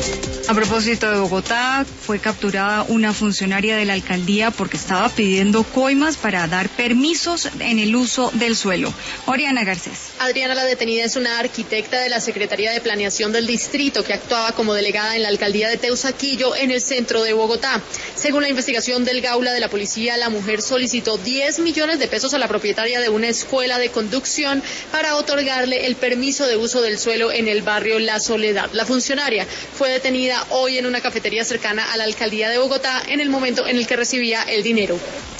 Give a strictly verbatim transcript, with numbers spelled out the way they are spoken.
A propósito de Bogotá, fue capturada una funcionaria de la alcaldía porque estaba pidiendo coimas para dar permisos en el uso del suelo. Oriana Garcés. Adriana, la detenida es una arquitecta de la Secretaría de Planeación del Distrito que actuaba como delegada en la alcaldía de Teusaquillo, en el centro de Bogotá. Según la investigación del Gaula de la policía, la mujer solicitó diez millones de pesos a la propietaria de una escuela de conducción para otorgarle el permiso de uso del suelo en el barrio La Soledad. La funcionaria fue detenida hoy en una cafetería cercana a la alcaldía de Bogotá en el momento en el que recibía el dinero.